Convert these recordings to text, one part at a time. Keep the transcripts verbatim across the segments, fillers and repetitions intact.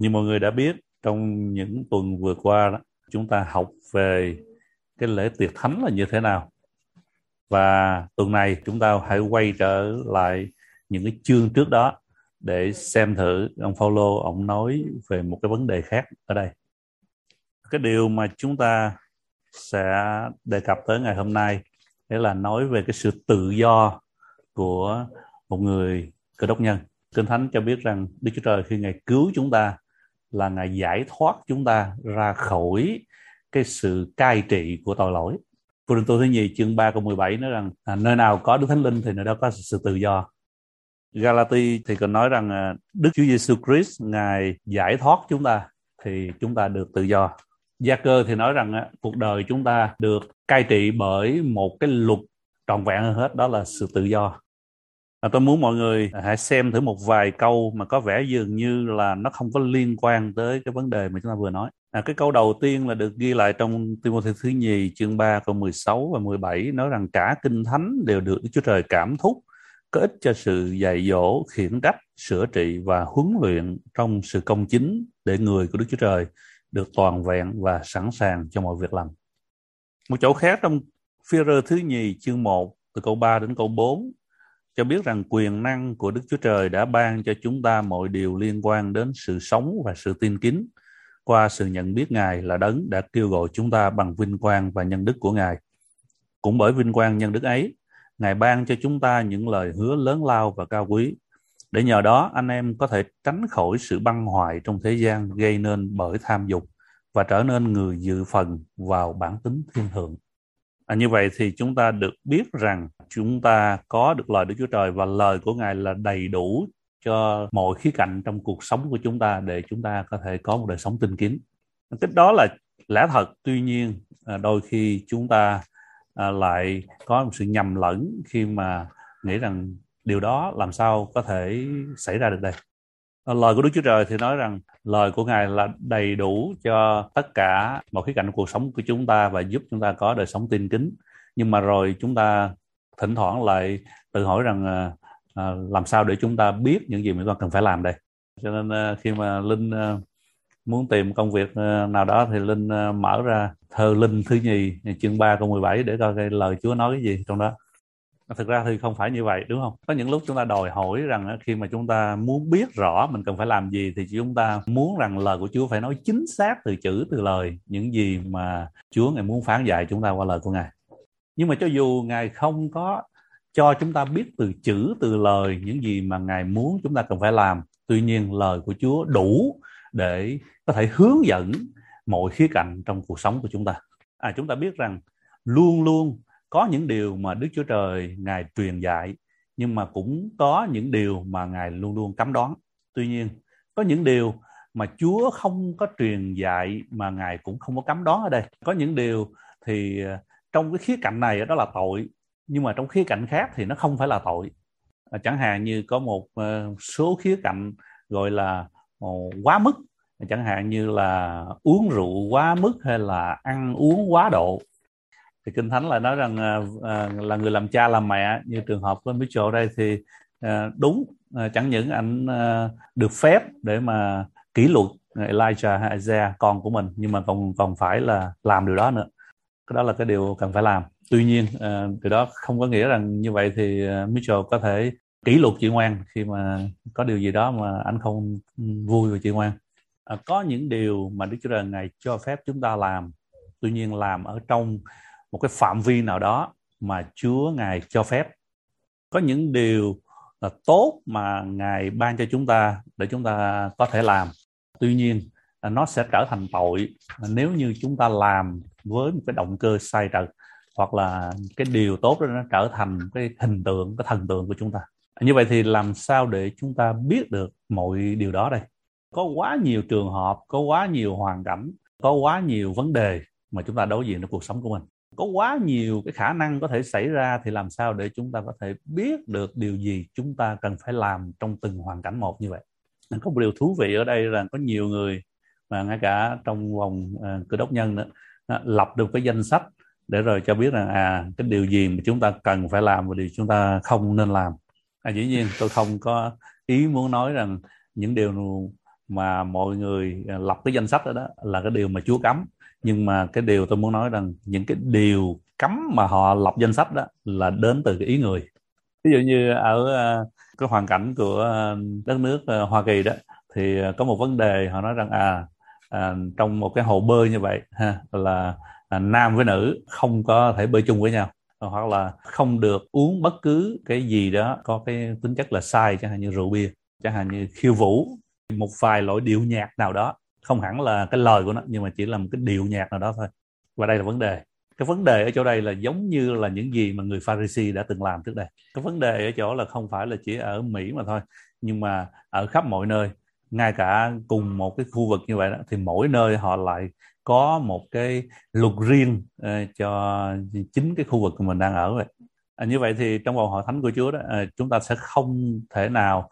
Như mọi người đã biết, trong những tuần vừa qua đó, chúng ta học về cái lễ tiệc thánh là như thế nào. Và tuần này chúng ta hãy quay trở lại những cái chương trước đó để xem thử ông Phaolô ông nói về một cái vấn đề khác ở đây. Cái điều mà chúng ta sẽ đề cập tới ngày hôm nay đấy là nói về cái sự tự do của một người Cơ Đốc nhân. Kinh Thánh cho biết rằng Đức Chúa Trời khi Ngài cứu chúng ta là Ngài giải thoát chúng ta ra khỏi cái sự cai trị của tội lỗi. Cô-rinh-tô thứ nhì chương ba câu mười bảy nói rằng à, nơi nào có Đức Thánh Linh thì nơi đó có sự tự do. Galati thì còn nói rằng à, Đức Chúa Giêsu Christ Ngài giải thoát chúng ta thì chúng ta được tự do. Gia-cơ thì nói rằng à, cuộc đời chúng ta được cai trị bởi một cái luật trọn vẹn hơn hết, đó là sự tự do. À, tôi muốn mọi người hãy xem thử một vài câu mà có vẻ dường như là nó không có liên quan tới cái vấn đề mà chúng ta vừa nói. À, cái câu đầu tiên là được ghi lại trong Ti-mô-thê thứ nhì chương ba câu mười sáu và mười bảy, nói rằng cả Kinh Thánh đều được Đức Chúa Trời cảm thúc, có ích cho sự dạy dỗ, khiển trách, sửa trị và huấn luyện trong sự công chính, để người của Đức Chúa Trời được toàn vẹn và sẵn sàng cho mọi việc lành. Một chỗ khác trong Phi-e-rơ thứ nhì chương một từ câu ba đến câu bốn cho biết rằng quyền năng của Đức Chúa Trời đã ban cho chúng ta mọi điều liên quan đến sự sống và sự tin kính, qua sự nhận biết Ngài là Đấng đã kêu gọi chúng ta bằng vinh quang và nhân đức của Ngài. Cũng bởi vinh quang nhân đức ấy, Ngài ban cho chúng ta những lời hứa lớn lao và cao quý, để nhờ đó anh em có thể tránh khỏi sự băng hoại trong thế gian gây nên bởi tham dục, và trở nên người dự phần vào bản tính thiên thượng. À, như vậy thì chúng ta được biết rằng chúng ta có được lời Đức Chúa Trời, và lời của Ngài là đầy đủ cho mọi khía cạnh trong cuộc sống của chúng ta, để chúng ta có thể có một đời sống tinh kính. Cái đó là lẽ thật. Tuy nhiên đôi khi chúng ta lại có một sự nhầm lẫn khi mà nghĩ rằng điều đó làm sao có thể xảy ra được đây. Lời của Đức Chúa Trời thì nói rằng lời của Ngài là đầy đủ cho tất cả mọi khía cạnh của cuộc sống của chúng ta và giúp chúng ta có đời sống tin kính. Nhưng mà rồi chúng ta thỉnh thoảng lại tự hỏi rằng à, à, làm sao để chúng ta biết những gì mà chúng ta cần phải làm đây. Cho nên à, khi mà Linh à, muốn tìm công việc à, nào đó thì Linh à, mở ra Thơ Linh thứ nhì chương ba câu mười bảy để coi cái lời Chúa nói cái gì trong đó. Thực ra thì không phải như vậy, đúng không? Có những lúc chúng ta đòi hỏi rằng khi mà chúng ta muốn biết rõ mình cần phải làm gì thì chúng ta muốn rằng lời của Chúa phải nói chính xác từ chữ từ lời những gì mà Chúa Ngài muốn phán dạy chúng ta qua lời của Ngài. Nhưng mà cho dù Ngài không có cho chúng ta biết từ chữ từ lời những gì mà Ngài muốn chúng ta cần phải làm, tuy nhiên lời của Chúa đủ để có thể hướng dẫn mọi khía cạnh trong cuộc sống của chúng ta. À, chúng ta biết rằng luôn luôn có những điều mà Đức Chúa Trời Ngài truyền dạy, nhưng mà cũng có những điều mà Ngài luôn luôn cấm đoán. Tuy nhiên, có những điều mà Chúa không có truyền dạy mà Ngài cũng không có cấm đoán ở đây. Có những điều thì trong cái khía cạnh này đó là tội, nhưng mà trong khía cạnh khác thì nó không phải là tội. Chẳng hạn như có một số khía cạnh gọi là quá mức, chẳng hạn như là uống rượu quá mức hay là ăn uống quá độ. Thì Kinh Thánh lại nói rằng à, là người làm cha làm mẹ, như trường hợp của Mitchell đây thì à, đúng, à, chẳng những anh à, được phép để mà kỷ luật Elijah hay Isaiah con của mình, nhưng mà còn còn phải là làm điều đó nữa. Cái đó là cái điều cần phải làm. Tuy nhiên à, điều đó không có nghĩa rằng như vậy thì à, Mitchell có thể kỷ luật chị Ngoan khi mà có điều gì đó mà anh không vui về chị Ngoan. À, có những điều mà Đức Chúa Trời Ngài cho phép chúng ta làm, tuy nhiên làm ở trong một cái phạm vi nào đó mà Chúa Ngài cho phép. Có những điều là tốt mà Ngài ban cho chúng ta để chúng ta có thể làm, tuy nhiên nó sẽ trở thành tội nếu như chúng ta làm với một cái động cơ sai trật, hoặc là cái điều tốt đó nó trở thành cái hình tượng, cái thần tượng của chúng ta. Như vậy thì làm sao để chúng ta biết được mọi điều đó đây? Có quá nhiều trường hợp, có quá nhiều hoàn cảnh, có quá nhiều vấn đề mà chúng ta đối diện trong cuộc sống của mình. Có quá nhiều cái khả năng có thể xảy ra, thì làm sao để chúng ta có thể biết được điều gì chúng ta cần phải làm trong từng hoàn cảnh một như vậy. Có một điều thú vị ở đây là có nhiều người mà ngay cả trong vòng uh, Cơ Đốc nhân nữa, uh, lập được cái danh sách để rồi cho biết rằng à cái điều gì mà chúng ta cần phải làm và điều chúng ta không nên làm. À, dĩ nhiên tôi không có ý muốn nói rằng những điều mà mọi người lập cái danh sách đó, đó là cái điều mà Chúa cấm. Nhưng mà cái điều tôi muốn nói rằng những cái điều cấm mà họ lập danh sách đó là đến từ cái ý người. Ví dụ như ở uh, cái hoàn cảnh của uh, đất nước uh, Hoa Kỳ đó, thì uh, có một vấn đề họ nói rằng à, à trong một cái hồ bơi như vậy ha, là à, nam với nữ không có thể bơi chung với nhau, hoặc là không được uống bất cứ cái gì đó có cái tính chất là sai, chẳng hạn như rượu bia, chẳng hạn như khiêu vũ một vài loại điệu nhạc nào đó, không hẳn là cái lời của nó nhưng mà chỉ là một cái điệu nhạc nào đó thôi. Và đây là vấn đề. Cái vấn đề ở chỗ đây là giống như là những gì mà người Pharisee đã từng làm trước đây. Cái vấn đề ở chỗ là không phải là chỉ ở Mỹ mà thôi, nhưng mà ở khắp mọi nơi, ngay cả cùng một cái khu vực như vậy đó, thì mỗi nơi họ lại có một cái luật riêng uh, cho chính cái khu vực mà mình đang ở vậy. À, như vậy thì trong vòng hội thánh của Chúa đó, uh, chúng ta sẽ không thể nào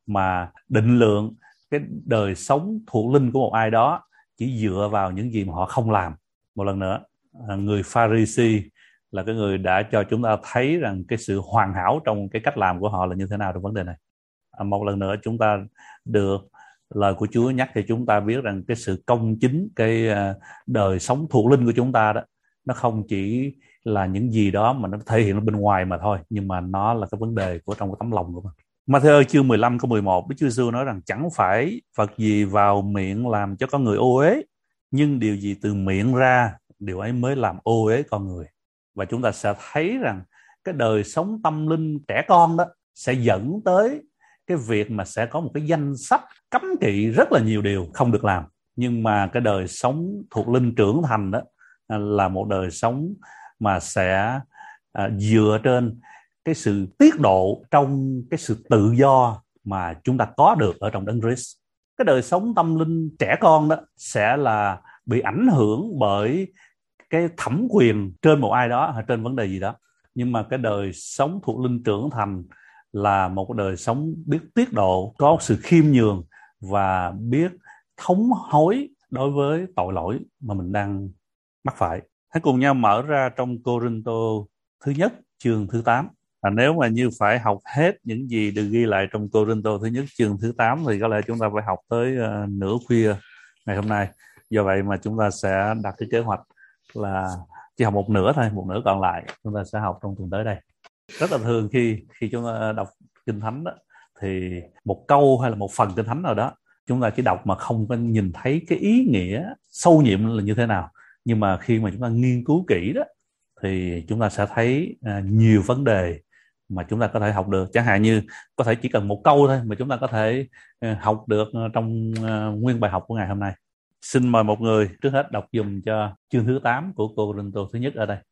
mà định lượng cái đời sống thuộc linh của một ai đó chỉ dựa vào những gì mà họ không làm. Một lần nữa, người Pharisee là cái người đã cho chúng ta thấy rằng cái sự hoàn hảo trong cái cách làm của họ là như thế nào trong vấn đề này. À, một lần nữa chúng ta được lời của Chúa nhắc cho chúng ta biết rằng cái sự công chính, cái đời sống thuộc linh của chúng ta đó, nó không chỉ là những gì đó mà nó thể hiện ở bên ngoài mà thôi, nhưng mà nó là cái vấn đề của trong cái tấm lòng của mình. Ma-thi-ơ chương mười lăm câu mười một, Đức Chúa Giêsu nói rằng chẳng phải vật gì vào miệng làm cho con người ô uế, nhưng điều gì từ miệng ra, điều ấy mới làm ô uế con người. Và chúng ta sẽ thấy rằng cái đời sống tâm linh trẻ con đó sẽ dẫn tới cái việc mà sẽ có một cái danh sách cấm kỵ rất là nhiều điều không được làm. Nhưng mà cái đời sống thuộc linh trưởng thành đó là một đời sống mà sẽ à, dựa trên cái sự tiết độ trong cái sự tự do mà chúng ta có được ở trong Đấng Christ. Cái đời sống tâm linh trẻ con đó sẽ là bị ảnh hưởng bởi cái thẩm quyền trên một ai đó hay trên vấn đề gì đó. Nhưng mà cái đời sống thuộc linh trưởng thành là một đời sống biết tiết độ, có sự khiêm nhường và biết thống hối đối với tội lỗi mà mình đang mắc phải. Hãy cùng nhau mở ra trong Cô-rinh-tô thứ nhất chương thứ tám. À, nếu mà như phải học hết những gì được ghi lại trong Cô-rinh-tô thứ nhất chương thứ tám thì có lẽ chúng ta phải học tới uh, nửa khuya ngày hôm nay. Do vậy mà chúng ta sẽ đặt cái kế hoạch là chỉ học một nửa thôi, một nửa còn lại chúng ta sẽ học trong tuần tới đây. Rất là thường khi khi chúng ta đọc Kinh Thánh đó, thì một câu hay là một phần Kinh Thánh nào đó chúng ta chỉ đọc mà không có nhìn thấy cái ý nghĩa sâu nhiệm là như thế nào. Nhưng mà khi mà chúng ta nghiên cứu kỹ đó thì chúng ta sẽ thấy uh, nhiều vấn đề mà chúng ta có thể học được. Chẳng hạn như có thể chỉ cần một câu thôi mà chúng ta có thể uh, học được uh, trong uh, nguyên bài học của ngày hôm nay. Xin mời một người trước hết đọc dùm cho chương thứ tám của Cô-rinh-tô thứ nhất ở đây.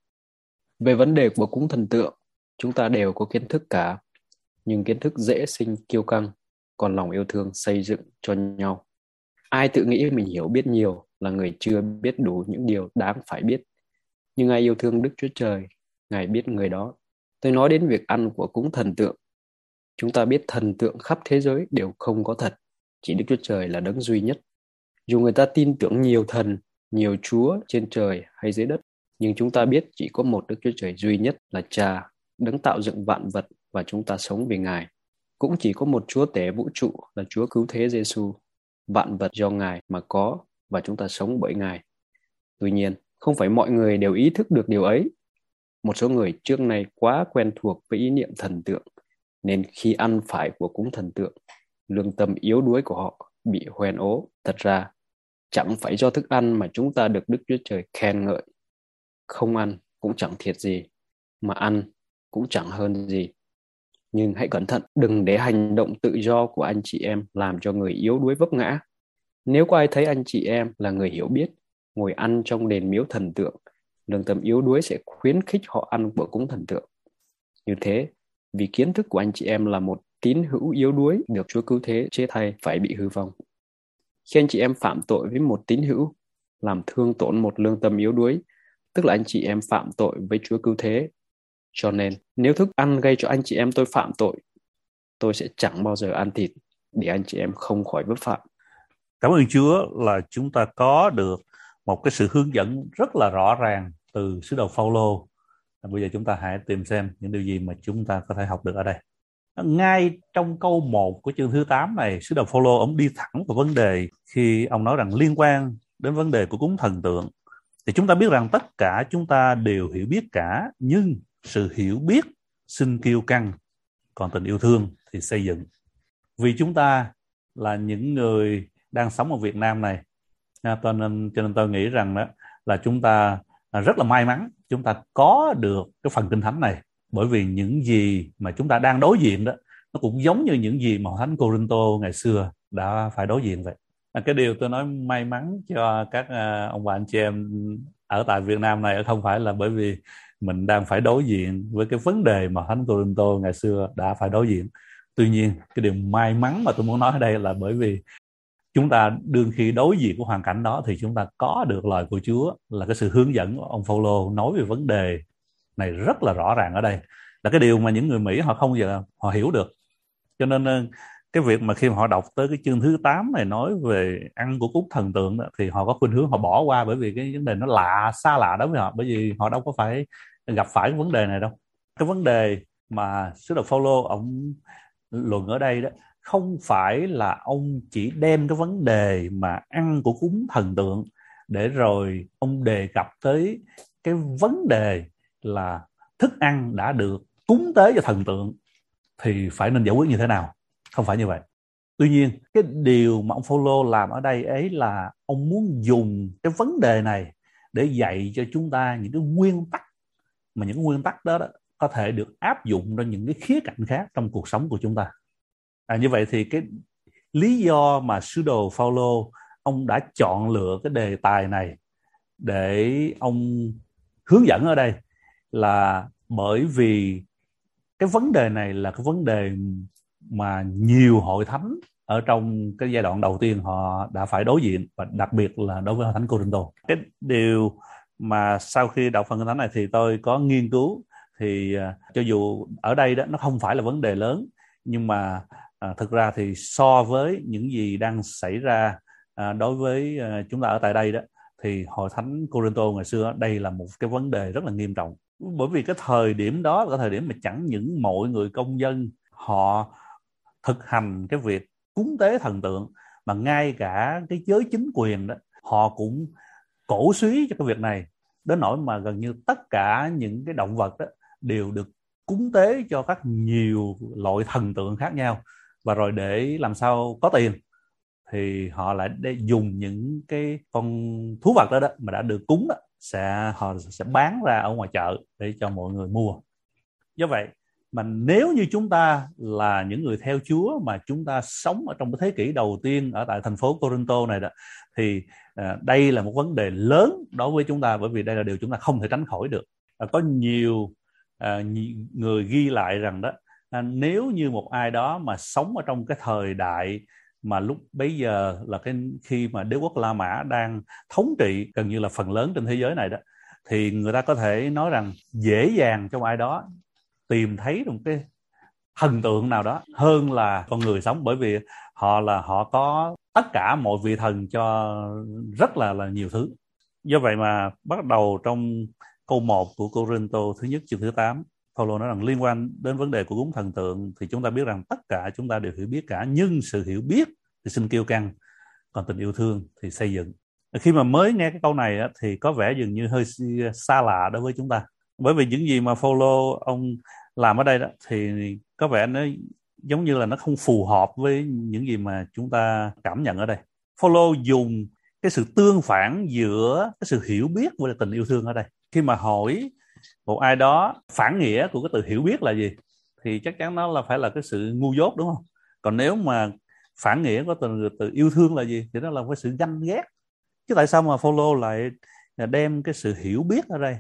Về vấn đề của cúng thần tượng, chúng ta đều có kiến thức cả, nhưng kiến thức dễ sinh kiêu căng, còn lòng yêu thương xây dựng cho nhau. Ai tự nghĩ mình hiểu biết nhiều là người chưa biết đủ những điều đáng phải biết. Nhưng ai yêu thương Đức Chúa Trời, Ngài biết người đó. Tôi nói đến việc ăn của cúng thần tượng. Chúng ta biết thần tượng khắp thế giới đều không có thật, chỉ Đức Chúa Trời là đấng duy nhất. Dù người ta tin tưởng nhiều thần, nhiều chúa trên trời hay dưới đất, nhưng chúng ta biết chỉ có một Đức Chúa Trời duy nhất là Cha, đấng tạo dựng vạn vật và chúng ta sống vì Ngài. Cũng chỉ có một Chúa tể vũ trụ là Chúa cứu thế Giêsu. Vạn vật do Ngài mà có và chúng ta sống bởi Ngài. Tuy nhiên, không phải mọi người đều ý thức được điều ấy. Một số người trước nay quá quen thuộc với ý niệm thần tượng, nên khi ăn phải của cúng thần tượng, lương tâm yếu đuối của họ bị hoen ố. Thật ra, chẳng phải do thức ăn mà chúng ta được Đức Chúa Trời khen ngợi. Không ăn cũng chẳng thiệt gì, mà ăn cũng chẳng hơn gì. Nhưng hãy cẩn thận, đừng để hành động tự do của anh chị em làm cho người yếu đuối vấp ngã. Nếu có ai thấy anh chị em là người hiểu biết, ngồi ăn trong đền miếu thần tượng, lương tâm yếu đuối sẽ khuyến khích họ ăn của cúng thần tượng. Như thế, vì kiến thức của anh chị em là một tín hữu yếu đuối được Chúa cứu thế chế thay phải bị hư vong. Khi anh chị em phạm tội với một tín hữu, làm thương tổn một lương tâm yếu đuối, tức là anh chị em phạm tội với Chúa cứu thế. Cho nên, nếu thức ăn gây cho anh chị em tôi phạm tội, tôi sẽ chẳng bao giờ ăn thịt để anh chị em không khỏi vấp phạm. Cảm ơn Chúa là chúng ta có được một cái sự hướng dẫn rất là rõ ràng từ sứ đồ Phao-lô. Bây giờ chúng ta hãy tìm xem những điều gì mà chúng ta có thể học được ở đây. Ngay trong câu một của chương thứ tám này, sứ đồ Phaolô ông đi thẳng vào vấn đề khi ông nói rằng liên quan đến vấn đề của cúng thần tượng. Thì chúng ta biết rằng tất cả chúng ta đều hiểu biết cả, nhưng sự hiểu biết sinh kiêu căng, còn tình yêu thương thì xây dựng. Vì chúng ta là những người đang sống ở Việt Nam này, cho nên, cho nên tôi nghĩ rằng đó là chúng ta rất là may mắn chúng ta có được cái phần Kinh Thánh này, bởi vì những gì mà chúng ta đang đối diện đó nó cũng giống như những gì mà Thánh Cô-rinh-tô ngày xưa đã phải đối diện vậy. Cái điều tôi nói may mắn cho các ông bà anh chị em ở tại Việt Nam này không phải là bởi vì mình đang phải đối diện với cái vấn đề mà Thánh Cô-rinh-tô ngày xưa đã phải đối diện. Tuy nhiên cái điều may mắn mà tôi muốn nói ở đây là bởi vì chúng ta đương khi đối diện với hoàn cảnh đó thì chúng ta có được lời của Chúa, là cái sự hướng dẫn của ông Phaolô nói về vấn đề này rất là rõ ràng ở đây, là cái điều mà những người Mỹ họ không bao giờ họ hiểu được. Cho nên cái việc mà khi mà họ đọc tới cái chương thứ tám này nói về ăn của cúng thần tượng đó, thì họ có khuynh hướng họ bỏ qua, bởi vì cái vấn đề nó lạ, xa lạ đối với họ, bởi vì họ đâu có phải gặp phải cái vấn đề này đâu. Cái vấn đề mà sứ đồ Phaolô ông luận ở đây đó không phải là ông chỉ đem cái vấn đề mà ăn của cúng thần tượng để rồi ông đề cập tới cái vấn đề là thức ăn đã được cúng tế cho thần tượng thì phải nên giải quyết như thế nào. Không phải như vậy. Tuy nhiên cái điều mà ông Phaolô làm ở đây ấy là ông muốn dùng cái vấn đề này để dạy cho chúng ta những cái nguyên tắc, mà những nguyên tắc đó, đó có thể được áp dụng cho những cái khía cạnh khác trong cuộc sống của chúng ta. À, như vậy thì cái lý do mà sứ đồ Phaolô ông đã chọn lựa cái đề tài này để ông hướng dẫn ở đây là bởi vì cái vấn đề này là cái vấn đề mà nhiều hội thánh ở trong cái giai đoạn đầu tiên họ đã phải đối diện, và đặc biệt là đối với hội thánh Cô-rinh-tô. Cái điều mà sau khi đọc phần Kinh Thánh này thì tôi có nghiên cứu, thì uh, cho dù ở đây đó nó không phải là vấn đề lớn, nhưng mà uh, thực ra thì so với những gì đang xảy ra uh, đối với uh, chúng ta ở tại đây đó, thì hội thánh Cô-rinh-tô ngày xưa đây là một cái vấn đề rất là nghiêm trọng. Bởi vì cái thời điểm đó là cái thời điểm mà chẳng những mọi người công dân họ thực hành cái việc cúng tế thần tượng, mà ngay cả cái giới chính quyền đó họ cũng cổ suý cho cái việc này, đến nỗi mà gần như tất cả những cái động vật đó đều được cúng tế cho các nhiều loại thần tượng khác nhau, và rồi để làm sao có tiền thì họ lại để dùng những cái con thú vật đó, đó mà đã được cúng đó, sẽ họ sẽ bán ra ở ngoài chợ để cho mọi người mua. Do vậy mà nếu như chúng ta là những người theo Chúa mà chúng ta sống ở trong cái thế kỷ đầu tiên ở tại thành phố Cô-rinh-tô này đó, thì à, đây là một vấn đề lớn đối với chúng ta, bởi vì đây là điều chúng ta không thể tránh khỏi được. À, có nhiều à, người ghi lại rằng đó à, nếu như một ai đó mà sống ở trong cái thời đại mà lúc bấy giờ là cái khi mà đế quốc La Mã đang thống trị gần như là phần lớn trên thế giới này đó, thì người ta có thể nói rằng dễ dàng trong ai đó tìm thấy một cái thần tượng nào đó hơn là con người sống, bởi vì họ là họ có tất cả mọi vị thần cho rất là là nhiều thứ. Do vậy mà bắt đầu trong câu một của Cô-rinh-tô thứ nhất chương thứ tám, Phaolô nói rằng liên quan đến vấn đề của cúng thần tượng thì chúng ta biết rằng tất cả chúng ta đều hiểu biết cả, nhưng sự hiểu biết thì sinh kiêu căng, còn tình yêu thương thì xây dựng. Khi mà mới nghe cái câu này á, thì có vẻ dường như hơi xa lạ đối với chúng ta, bởi vì những gì mà Phaolô ông làm ở đây đó thì có vẻ nó giống như là nó không phù hợp với những gì mà chúng ta cảm nhận ở đây. Phaolô dùng cái sự tương phản giữa cái sự hiểu biết với tình yêu thương ở đây. Khi mà hỏi một ai đó phản nghĩa của cái từ hiểu biết là gì thì chắc chắn nó là phải là cái sự ngu dốt, đúng không? Còn nếu mà phản nghĩa của từ, từ yêu thương là gì thì nó là cái sự ganh ghét. Chứ tại sao mà Phaolô lại đem cái sự hiểu biết ở đây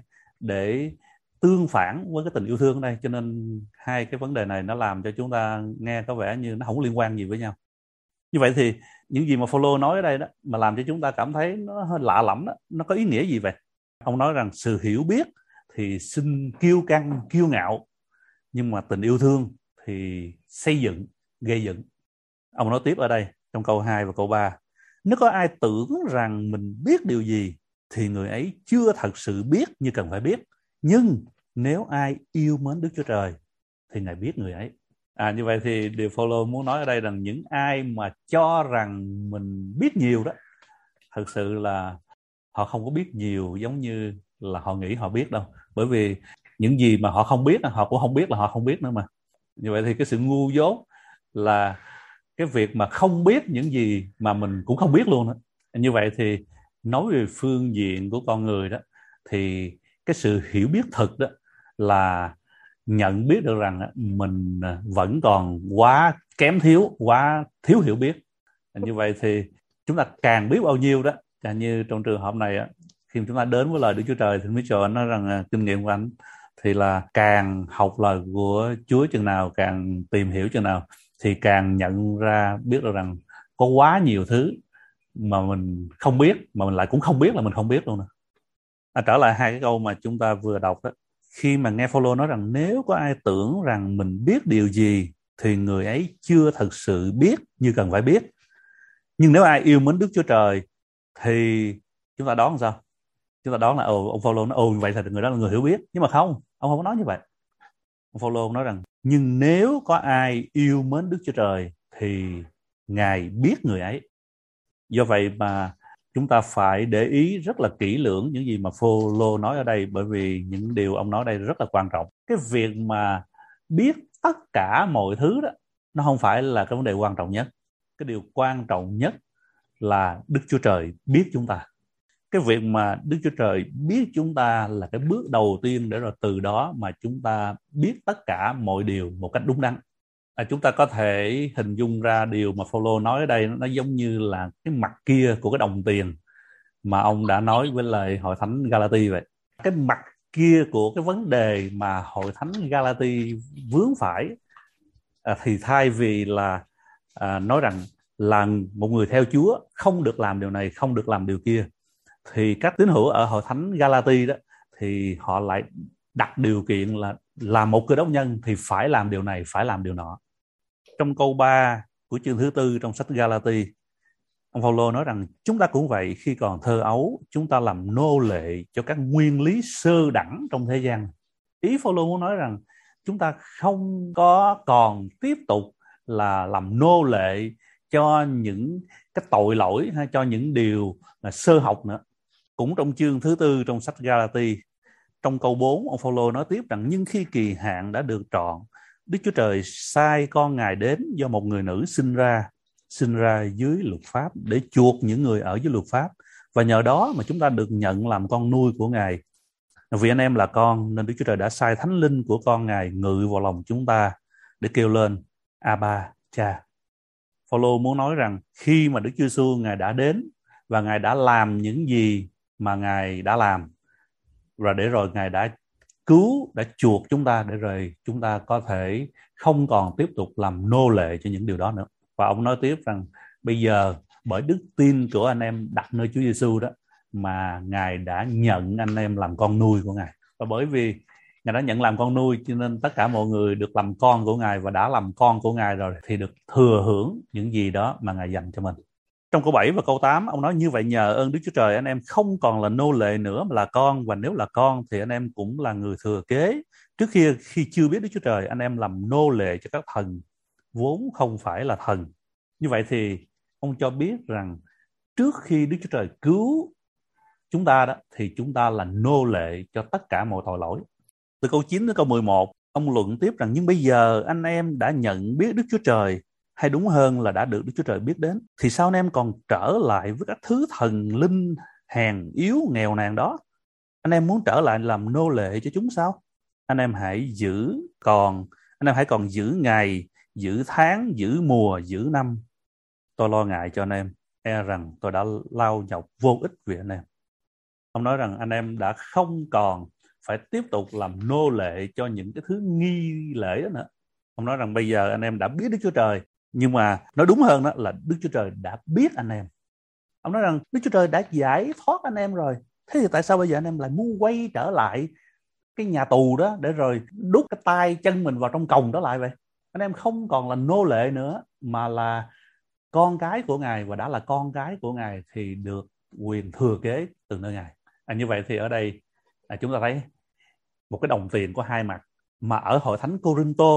để tương phản với cái tình yêu thương ở đây? Cho nên hai cái vấn đề này nó làm cho chúng ta nghe có vẻ như nó không liên quan gì với nhau. Như vậy thì những gì mà Phaolô nói ở đây đó mà làm cho chúng ta cảm thấy nó hơi lạ lẫm đó, nó có ý nghĩa gì vậy? Ông nói rằng sự hiểu biết thì sinh kiêu căng, kiêu ngạo, nhưng mà tình yêu thương thì xây dựng, gây dựng. Ông nói tiếp ở đây trong câu hai và câu ba: nếu có ai tưởng rằng mình biết điều gì thì người ấy chưa thật sự biết như cần phải biết, nhưng nếu ai yêu mến Đức Chúa Trời thì Ngài biết người ấy. À, như vậy thì điều Phaolô muốn nói ở đây rằng những ai mà cho rằng mình biết nhiều đó, thực sự là họ không có biết nhiều giống như là họ nghĩ họ biết đâu. Bởi vì những gì mà họ không biết, họ cũng không biết là họ không biết nữa mà. Như vậy thì cái sự ngu dốt là cái việc mà không biết những gì mà mình cũng không biết luôn đó. Như vậy thì nói về phương diện của con người đó, thì cái sự hiểu biết thực đó là nhận biết được rằng mình vẫn còn quá kém thiếu, quá thiếu hiểu biết. Như vậy thì chúng ta càng biết bao nhiêu đó, như trong trường hợp này khi chúng ta đến với lời Đức Chúa Trời thì Mitchell anh nói rằng kinh nghiệm của anh thì là càng học lời của Chúa chừng nào, càng tìm hiểu chừng nào, thì càng nhận ra biết được rằng có quá nhiều thứ mà mình không biết, mà mình lại cũng không biết là mình không biết luôn nè. À, trở lại hai cái câu mà chúng ta vừa đọc đó, khi mà nghe Phaolô nói rằng nếu có ai tưởng rằng mình biết điều gì thì người ấy chưa thật sự biết như cần phải biết. Nhưng nếu ai yêu mến Đức Chúa Trời thì chúng ta đoán sao? Chúng ta đoán là ồ, ông Phaolô nói ồ như vậy thì người đó là người hiểu biết. Nhưng mà không, ông không có nói như vậy. Ông Phaolô nói rằng nhưng nếu có ai yêu mến Đức Chúa Trời thì Ngài biết người ấy. Do vậy mà chúng ta phải để ý rất là kỹ lưỡng những gì mà Phaolô nói ở đây, bởi vì những điều ông nói đây rất là quan trọng. Cái việc mà biết tất cả mọi thứ đó, nó không phải là cái vấn đề quan trọng nhất. Cái điều quan trọng nhất là Đức Chúa Trời biết chúng ta. Cái việc mà Đức Chúa Trời biết chúng ta là cái bước đầu tiên để rồi từ đó mà chúng ta biết tất cả mọi điều một cách đúng đắn. À, chúng ta có thể hình dung ra điều mà Phaolô nói ở đây nó giống như là cái mặt kia của cái đồng tiền mà ông đã nói với lời hội thánh Galati vậy. Cái mặt kia của cái vấn đề mà hội thánh Galati vướng phải à, thì thay vì là à, nói rằng là một người theo Chúa không được làm điều này, không được làm điều kia, thì các tín hữu ở hội thánh Galati đó thì họ lại đặt điều kiện là là một cơ đốc nhân thì phải làm điều này, phải làm điều nọ. Trong câu ba của chương thứ tư trong sách Galati, ông Phaolô nói rằng chúng ta cũng vậy, khi còn thơ ấu chúng ta làm nô lệ cho các nguyên lý sơ đẳng trong thế gian. Ý Phaolô muốn nói rằng chúng ta không có còn tiếp tục là làm nô lệ cho những cái tội lỗi hay cho những điều là sơ học nữa. Cũng trong chương thứ tư trong sách Galati, trong câu bốn, ông Phaolô nói tiếp rằng nhưng khi kỳ hạn đã được trọn, Đức Chúa Trời sai con Ngài đến do một người nữ sinh ra, sinh ra dưới luật pháp để chuộc những người ở dưới luật pháp, và nhờ đó mà chúng ta được nhận làm con nuôi của Ngài. Vì anh em là con nên Đức Chúa Trời đã sai Thánh Linh của con Ngài ngự vào lòng chúng ta để kêu lên Abba, Cha. Phaolô muốn nói rằng khi mà Đức Chúa Giêsu Ngài đã đến và Ngài đã làm những gì mà Ngài đã làm, và để rồi Ngài đã cứu, đã chuộc chúng ta để rồi chúng ta có thể không còn tiếp tục làm nô lệ cho những điều đó nữa. Và ông nói tiếp rằng bây giờ bởi đức tin của anh em đặt nơi Chúa Giêsu đó mà Ngài đã nhận anh em làm con nuôi của Ngài. Và bởi vì Ngài đã nhận làm con nuôi cho nên tất cả mọi người được làm con của Ngài, và đã làm con của Ngài rồi thì được thừa hưởng những gì đó mà Ngài dành cho mình. Trong câu bảy và câu tám, ông nói như vậy nhờ ơn Đức Chúa Trời anh em không còn là nô lệ nữa mà là con, và nếu là con thì anh em cũng là người thừa kế. Trước khi khi chưa biết Đức Chúa Trời, anh em làm nô lệ cho các thần vốn không phải là thần. Như vậy thì ông cho biết rằng trước khi Đức Chúa Trời cứu chúng ta đó thì chúng ta là nô lệ cho tất cả mọi tội lỗi. Từ câu chín đến câu mười một, ông luận tiếp rằng nhưng bây giờ anh em đã nhận biết Đức Chúa Trời, hay đúng hơn là đã được Đức Chúa Trời biết đến, thì sao anh em còn trở lại với các thứ thần linh hèn yếu nghèo nàn đó? Anh em muốn trở lại làm nô lệ cho chúng sao? Anh em hãy giữ còn anh em hãy còn giữ ngày, giữ tháng, giữ mùa, giữ năm. Tôi lo ngại cho anh em, e rằng tôi đã lao nhọc vô ích vì anh em. Ông nói rằng anh em đã không còn phải tiếp tục làm nô lệ cho những cái thứ nghi lễ đó nữa. Ông nói rằng bây giờ anh em đã biết Đức Chúa Trời, nhưng mà nói đúng hơn đó là Đức Chúa Trời đã biết anh em. Ông nói rằng Đức Chúa Trời đã giải thoát anh em rồi, thế thì tại sao bây giờ anh em lại muốn quay trở lại cái nhà tù đó để rồi đút cái tay chân mình vào trong còng đó lại vậy? Anh em không còn là nô lệ nữa mà là con cái của Ngài, và đã là con cái của Ngài thì được quyền thừa kế từ nơi Ngài. À, như vậy thì ở đây à, chúng ta thấy một cái đồng tiền có hai mặt. Mà ở hội thánh Cô-rinh-tô đó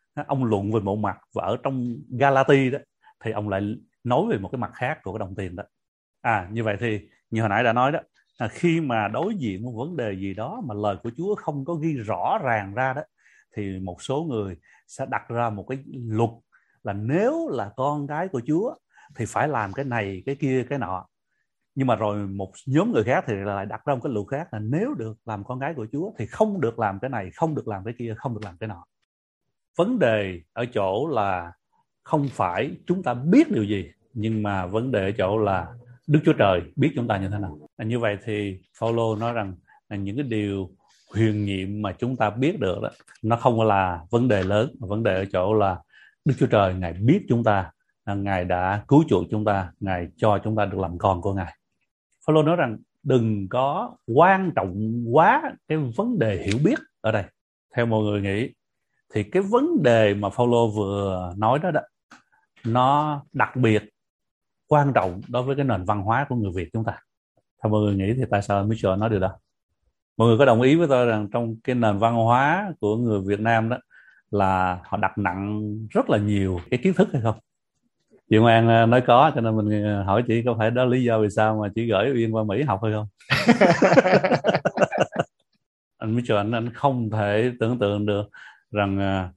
ông luận về một mặt, và ở trong Galati đó thì ông lại nói về một cái mặt khác của cái đồng tiền đó. À, như vậy thì như hồi nãy đã nói đó, à, khi mà đối diện một vấn đề gì đó mà lời của Chúa không có ghi rõ ràng ra đó, thì một số người sẽ đặt ra một cái luật là nếu là con cái của Chúa thì phải làm cái này, cái kia, cái nọ. Nhưng mà rồi một nhóm người khác thì lại đặt ra một cái luật khác là nếu được làm con cái của Chúa thì không được làm cái này, không được làm cái kia, không được làm cái nọ. Vấn đề ở chỗ là không phải chúng ta biết điều gì, nhưng mà vấn đề ở chỗ là Đức Chúa Trời biết chúng ta như thế nào. Như vậy thì Phaolô nói rằng là những cái điều huyền nhiệm mà chúng ta biết được đó, nó không là vấn đề lớn, mà vấn đề ở chỗ là Đức Chúa Trời Ngài biết chúng ta, Ngài đã cứu chuộc chúng ta, Ngài cho chúng ta được làm con của Ngài. Phaolô nói rằng đừng có quan trọng quá cái vấn đề hiểu biết ở đây. Theo mọi người nghĩ thì cái vấn đề mà Phaolô vừa nói đó đó, nó đặc biệt quan trọng đối với cái nền văn hóa của người Việt chúng ta. Theo mọi người nghĩ thì tại sao Mitchell nói điều đó? Mọi người có đồng ý với tôi rằng trong cái nền văn hóa của người Việt Nam đó là họ đặt nặng rất là nhiều cái kiến thức hay không? Chị Ngoan nói có, cho nên mình hỏi chị có phải đó lý do vì sao mà chị gửi Uyên qua Mỹ học hay không? Anh Mitchell anh, anh không thể tưởng tượng được rằng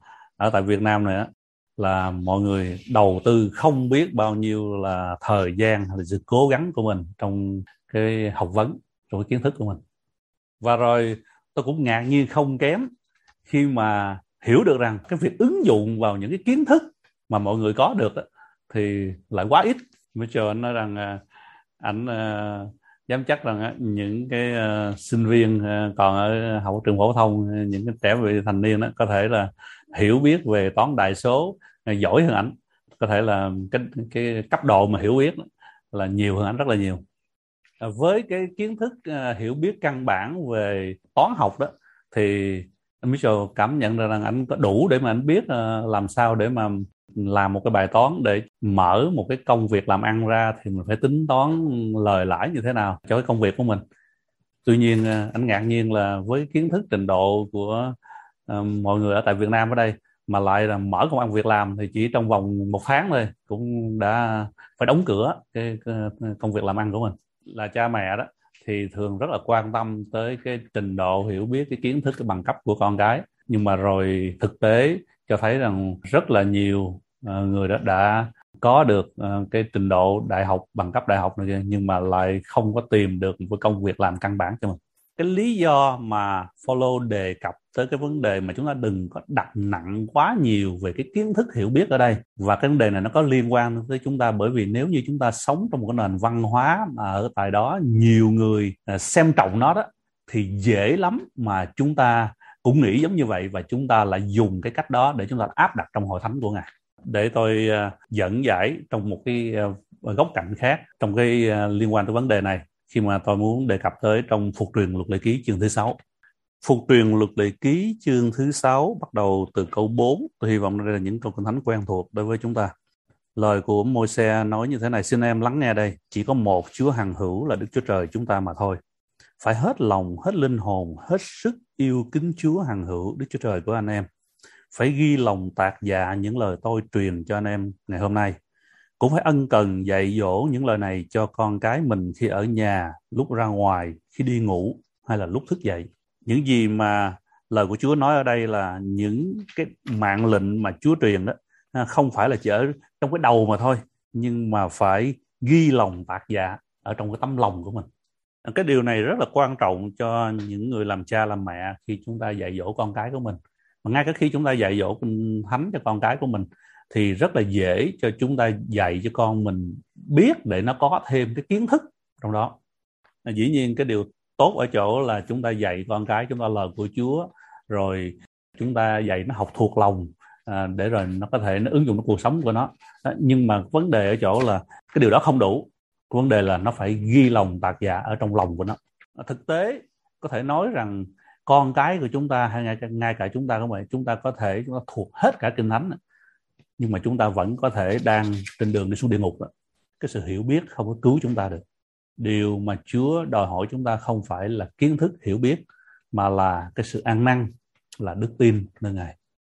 ở tại Việt Nam này là mọi người đầu tư không biết bao nhiêu là thời gian hay là sự cố gắng của mình trong cái học vấn, trong cái kiến thức của mình. Và rồi tôi cũng ngạc nhiên không kém khi mà hiểu được rằng cái việc ứng dụng vào những cái kiến thức mà mọi người có được đó, thì lại quá ít. Mitchell anh nói rằng anh uh, dám chắc rằng uh, những cái uh, sinh viên uh, còn ở học trường phổ thông, uh, những cái trẻ vị thành niên đó có thể là hiểu biết về toán đại số uh, giỏi hơn ảnh, có thể là cái cái cấp độ mà hiểu biết là nhiều hơn ảnh rất là nhiều. Uh, với cái kiến thức uh, hiểu biết căn bản về toán học đó thì Mitchell cảm nhận rằng anh có đủ để mà anh biết uh, làm sao để mà làm một cái bài toán để mở một cái công việc làm ăn ra thì mình phải tính toán lời lãi như thế nào cho cái công việc của mình. Tuy nhiên anh ngạc nhiên là với kiến thức trình độ của uh, mọi người ở tại Việt Nam ở đây mà lại là mở công ăn việc làm thì chỉ trong vòng một tháng thôi cũng đã phải đóng cửa cái, cái công việc làm ăn của mình. Là cha mẹ đó thì thường rất là quan tâm tới cái trình độ hiểu biết, cái kiến thức, cái bằng cấp của con cái, nhưng mà rồi thực tế cho thấy rằng rất là nhiều uh, người đó đã có được uh, cái trình độ đại học, bằng cấp đại học này, nhưng mà lại không có tìm được một công việc làm căn bản cho mình. Cái lý do mà Phaolô đề cập tới cái vấn đề mà chúng ta đừng có đặt nặng quá nhiều về cái kiến thức hiểu biết ở đây, và cái vấn đề này nó có liên quan tới chúng ta, bởi vì nếu như chúng ta sống trong một cái nền văn hóa mà ở tại đó nhiều người uh, xem trọng nó đó, thì dễ lắm mà chúng ta cũng nghĩ giống như vậy và chúng ta lại dùng cái cách đó để chúng ta áp đặt trong hội thánh của Ngài. Để tôi uh, dẫn giải trong một cái uh, góc cạnh khác trong cái uh, liên quan tới vấn đề này, khi mà tôi muốn đề cập tới trong Phục truyền Luật Lệ Ký chương thứ sáu. Phục truyền Luật Lệ Ký chương thứ sáu bắt đầu từ câu bốn. Tôi hy vọng đây là những câu kinh thánh quen thuộc đối với chúng ta. Lời của Môi-se nói như thế này, xin em lắng nghe đây. Chỉ có một Chúa hằng hữu là Đức Chúa Trời chúng ta mà thôi. Phải hết lòng, hết linh hồn, hết sức yêu kính Chúa hằng hữu Đức Chúa Trời của anh em. Phải ghi lòng tạc dạ những lời tôi truyền cho anh em ngày hôm nay. Cũng phải ân cần dạy dỗ những lời này cho con cái mình khi ở nhà, lúc ra ngoài, khi đi ngủ hay là lúc thức dậy. Những gì mà lời của Chúa nói ở đây là những cái mạng lệnh mà Chúa truyền đó, không phải là chỉ ở trong cái đầu mà thôi, nhưng mà phải ghi lòng tạc dạ ở trong cái tấm lòng của mình. Cái điều này rất là quan trọng cho những người làm cha làm mẹ khi chúng ta dạy dỗ con cái của mình. Mà ngay cả khi chúng ta dạy dỗ kinh thánh cho con cái của mình thì rất là dễ cho chúng ta dạy cho con mình biết để nó có thêm cái kiến thức trong đó. Dĩ nhiên cái điều tốt ở chỗ là chúng ta dạy con cái chúng ta lời của Chúa, rồi chúng ta dạy nó học thuộc lòng à, để rồi nó có thể nó ứng dụng trong cuộc sống của nó. Nhưng mà vấn đề ở chỗ là cái điều đó không đủ. Vấn đề là nó phải ghi lòng tạc dạ ở trong lòng của nó. Thực tế có thể nói rằng con cái của chúng ta hay ngay, ngay cả chúng ta cũng vậy, chúng ta có thể chúng ta thuộc hết cả kinh thánh, nhưng mà chúng ta vẫn có thể đang trên đường đi xuống địa ngục đó. Cái sự hiểu biết không có cứu chúng ta được. Điều mà Chúa đòi hỏi chúng ta không phải là kiến thức hiểu biết, mà là cái sự ăn năn, là đức tin nơi Ngài.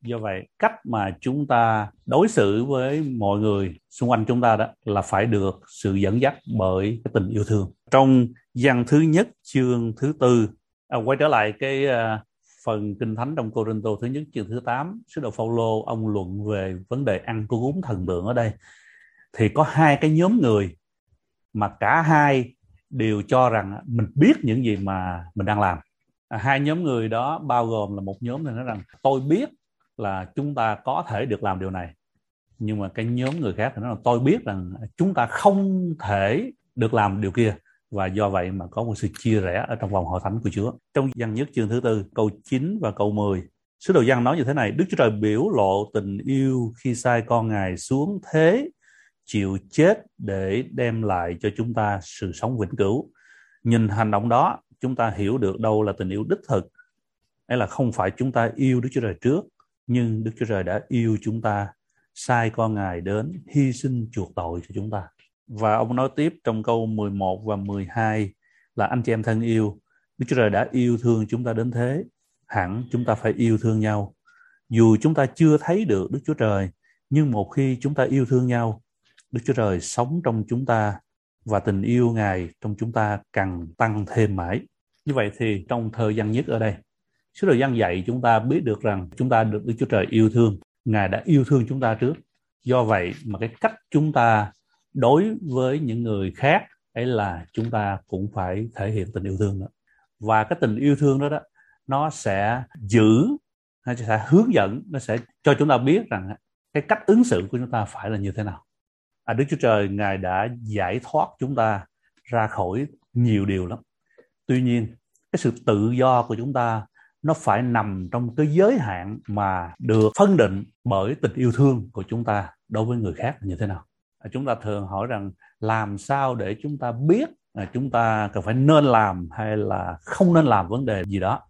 Do vậy, cách mà chúng ta đối xử với mọi người xung quanh chúng ta đó là phải được sự dẫn dắt bởi cái tình yêu thương. Trong văn thứ nhất chương thứ tư, à, quay trở lại cái uh, phần Kinh Thánh trong Cô-rinh-tô thứ nhất chương thứ tám, sứ đồ Phao-lô ông luận về vấn đề ăn của cúng thần tượng ở đây. Thì có hai cái nhóm người mà cả hai đều cho rằng mình biết những gì mà mình đang làm. À, hai nhóm người đó bao gồm là một nhóm này nói rằng tôi biết là chúng ta có thể được làm điều này, nhưng mà cái nhóm người khác thì nói là tôi biết rằng chúng ta không thể được làm điều kia, và do vậy mà có một sự chia rẽ ở trong vòng hội thánh của Chúa. Trong Giăng nhất chương thứ tư câu chín và câu mười, sứ đồ Giăng nói như thế này: Đức Chúa Trời biểu lộ tình yêu khi sai con Ngài xuống thế chịu chết để đem lại cho chúng ta sự sống vĩnh cửu. Nhìn hành động đó, chúng ta hiểu được đâu là tình yêu đích thực. Ấy là không phải chúng ta yêu Đức Chúa Trời trước, nhưng Đức Chúa Trời đã yêu chúng ta, sai con Ngài đến hy sinh chuộc tội cho chúng ta. Và ông nói tiếp trong câu mười một và mười hai là: anh chị em thân yêu, Đức Chúa Trời đã yêu thương chúng ta đến thế, hẳn chúng ta phải yêu thương nhau. Dù chúng ta chưa thấy được Đức Chúa Trời, nhưng một khi chúng ta yêu thương nhau, Đức Chúa Trời sống trong chúng ta và tình yêu Ngài trong chúng ta càng tăng thêm mãi. Như vậy thì trong thời gian nhất ở đây, sứ đồ Giăng dạy chúng ta biết được rằng chúng ta được Đức Chúa Trời yêu thương. Ngài đã yêu thương chúng ta trước. Do vậy mà cái cách chúng ta đối với những người khác ấy là chúng ta cũng phải thể hiện tình yêu thương đó. Và cái tình yêu thương đó đó nó sẽ giữ, nó sẽ hướng dẫn, nó sẽ cho chúng ta biết rằng cái cách ứng xử của chúng ta phải là như thế nào. À, Đức Chúa Trời Ngài đã giải thoát chúng ta ra khỏi nhiều điều lắm. Tuy nhiên cái sự tự do của chúng ta nó phải nằm trong cái giới hạn mà được phân định bởi tình yêu thương của chúng ta đối với người khác như thế nào. À, chúng ta thường hỏi rằng làm sao để chúng ta biết là chúng ta cần phải nên làm hay là không nên làm vấn đề gì đó.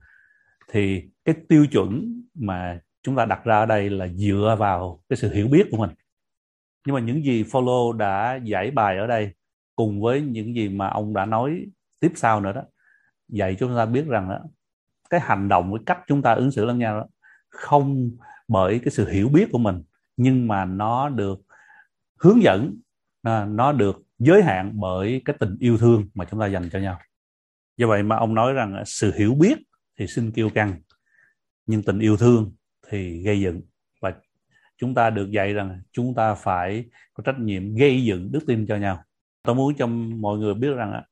Thì cái tiêu chuẩn mà chúng ta đặt ra ở đây là dựa vào cái sự hiểu biết của mình. Nhưng mà những gì Phao-lô đã giải bài ở đây cùng với những gì mà ông đã nói tiếp sau nữa đó, dạy cho chúng ta biết rằng đó, cái hành động, cái cách chúng ta ứng xử lẫn nhau đó không bởi cái sự hiểu biết của mình, nhưng mà nó được hướng dẫn, nó được giới hạn bởi cái tình yêu thương mà chúng ta dành cho nhau. Do vậy mà ông nói rằng sự hiểu biết thì sinh kiêu căng, nhưng tình yêu thương thì gây dựng. Và chúng ta được dạy rằng chúng ta phải có trách nhiệm gây dựng đức tin cho nhau. Tôi muốn cho mọi người biết rằng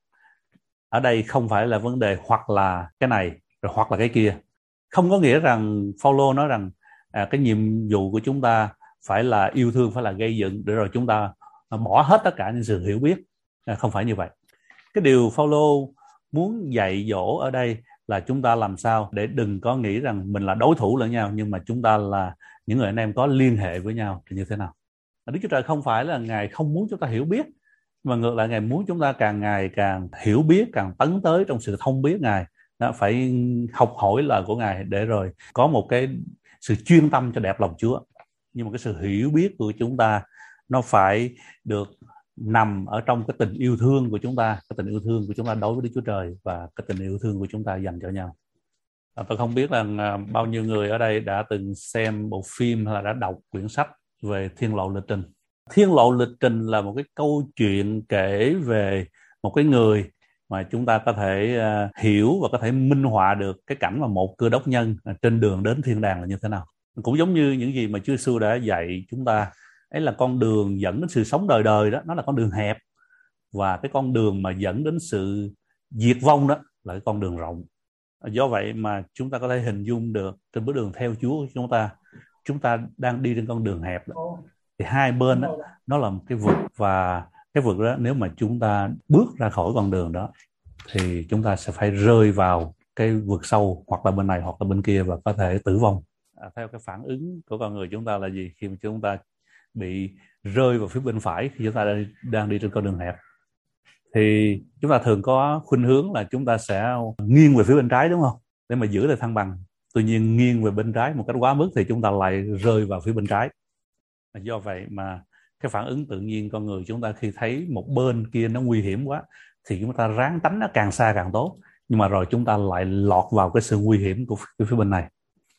ở đây không phải là vấn đề hoặc là cái này rồi hoặc là cái kia. Không có nghĩa rằng Phao-lô nói rằng à, cái nhiệm vụ của chúng ta phải là yêu thương, phải là gây dựng để rồi chúng ta bỏ hết tất cả những sự hiểu biết. À, không phải như vậy. Cái điều Phao-lô muốn dạy dỗ ở đây là chúng ta làm sao để đừng có nghĩ rằng mình là đối thủ lẫn nhau, nhưng mà chúng ta là những người anh em có liên hệ với nhau thì như thế nào. Đức Chúa Trời không phải là Ngài không muốn chúng ta hiểu biết, mà ngược lại Ngài muốn chúng ta càng ngày càng hiểu biết, càng tấn tới trong sự thông biết Ngài. Đó, phải học hỏi lời của Ngài để rồi có một cái sự chuyên tâm cho đẹp lòng Chúa. Nhưng mà cái sự hiểu biết của chúng ta nó phải được nằm ở trong cái tình yêu thương của chúng ta, cái tình yêu thương của chúng ta đối với Đức Chúa Trời và cái tình yêu thương của chúng ta dành cho nhau. À, tôi không biết là bao nhiêu người ở đây đã từng xem bộ phim hay là đã đọc quyển sách về Thiên Lộ Lịch Trình. Thiên Lộ Lịch Trình là một cái câu chuyện kể về một cái người mà chúng ta có thể uh, hiểu và có thể minh họa được cái cảnh mà một cơ đốc nhân trên đường đến thiên đàng là như thế nào. Cũng giống như những gì mà Chúa Giêsu đã dạy chúng ta, ấy là con đường dẫn đến sự sống đời đời đó, nó là con đường hẹp, và cái con đường mà dẫn đến sự diệt vong đó là cái con đường rộng. Do vậy mà chúng ta có thể hình dung được trên bước đường theo Chúa của chúng ta, chúng ta đang đi trên con đường hẹp đó. Thì hai bên đó, nó là một cái vực, và cái vực đó nếu mà chúng ta bước ra khỏi con đường đó thì chúng ta sẽ phải rơi vào cái vực sâu, hoặc là bên này hoặc là bên kia, và có thể tử vong. À, theo cái phản ứng của con người chúng ta là gì khi mà chúng ta bị rơi vào phía bên phải khi chúng ta đang đi trên con đường hẹp? Thì chúng ta thường có khuynh hướng là chúng ta sẽ nghiêng về phía bên trái, đúng không? Để mà giữ lại thăng bằng. Tuy nhiên nghiêng về bên trái một cách quá mức thì chúng ta lại rơi vào phía bên trái. Do vậy mà cái phản ứng tự nhiên con người chúng ta khi thấy một bên kia nó nguy hiểm quá thì chúng ta ráng tránh nó càng xa càng tốt, nhưng mà rồi chúng ta lại lọt vào cái sự nguy hiểm của phía bên này.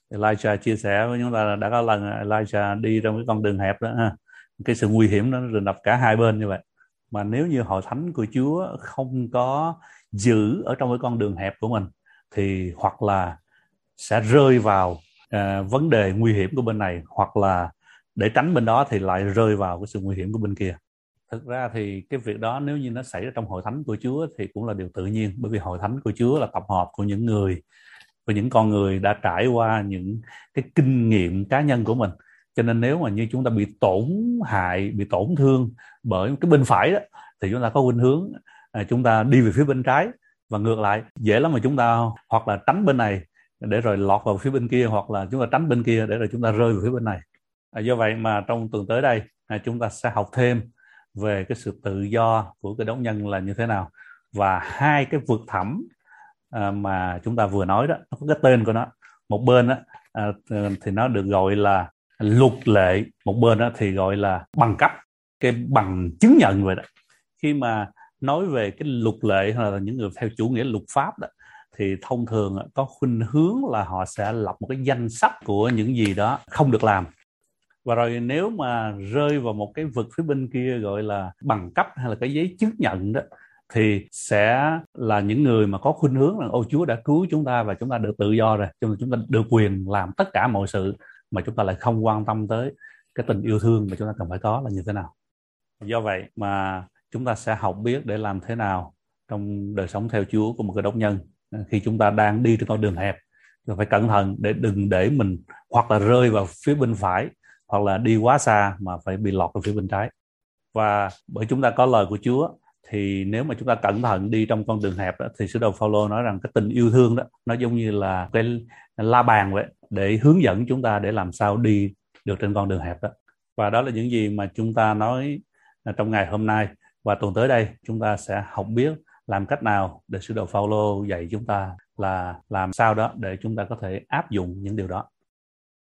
Elijah chia sẻ với chúng ta là đã có lần Elijah đi trong cái con đường hẹp đó ha, cái sự nguy hiểm nó rình rập cả hai bên như vậy, mà nếu như hội thánh của Chúa không có giữ ở trong cái con đường hẹp của mình thì hoặc là sẽ rơi vào à, vấn đề nguy hiểm của bên này, hoặc là để tránh bên đó thì lại rơi vào cái sự nguy hiểm của bên kia. Thực ra thì cái việc đó nếu như nó xảy ra trong hội thánh của Chúa thì cũng là điều tự nhiên, bởi vì hội thánh của Chúa là tập hợp của những người và những con người đã trải qua những cái kinh nghiệm cá nhân của mình. Cho nên nếu mà như chúng ta bị tổn hại, bị tổn thương bởi cái bên phải đó, thì chúng ta có khuynh hướng à, chúng ta đi về phía bên trái, và ngược lại dễ lắm mà chúng ta hoặc là tránh bên này để rồi lọt vào phía bên kia, hoặc là chúng ta tránh bên kia để rồi chúng ta rơi vào phía bên này. À, do vậy mà trong tuần tới đây à, chúng ta sẽ học thêm về cái sự tự do của Cơ Đốc nhân là như thế nào, và hai cái vực thẳm à, mà chúng ta vừa nói đó, nó có cái tên của nó. Một bên đó, à, thì nó được gọi là luật lệ, một bên đó thì gọi là bằng cấp, cái bằng chứng nhận vậy đó. Khi mà nói về cái luật lệ hay là những người theo chủ nghĩa luật pháp đó, thì thông thường có khuynh hướng là họ sẽ lập một cái danh sách của những gì đó không được làm, và rồi nếu mà rơi vào một cái vực phía bên kia gọi là bằng cấp hay là cái giấy chứng nhận đó, thì sẽ là những người mà có khuynh hướng là ô Chúa đã cứu chúng ta và chúng ta được tự do rồi, cho nên chúng ta được quyền làm tất cả mọi sự, mà chúng ta lại không quan tâm tới cái tình yêu thương mà chúng ta cần phải có là như thế nào. Do vậy mà chúng ta sẽ học biết để làm thế nào trong đời sống theo Chúa của một Cơ Đốc nhân khi chúng ta đang đi trên con đường hẹp. Chúng ta phải cẩn thận để đừng để mình hoặc là rơi vào phía bên phải, hoặc là đi quá xa mà phải bị lọt vào phía bên trái. Và bởi chúng ta có lời của Chúa, thì nếu mà chúng ta cẩn thận đi trong con đường hẹp đó, thì sứ đồ Phaolô nói rằng cái tình yêu thương đó nó giống như là cái la bàn vậy, để hướng dẫn chúng ta để làm sao đi được trên con đường hẹp đó. Và đó là những gì mà chúng ta nói trong ngày hôm nay. Và tuần tới đây chúng ta sẽ học biết làm cách nào để sứ đồ Phaolô dạy chúng ta là làm sao đó để chúng ta có thể áp dụng những điều đó.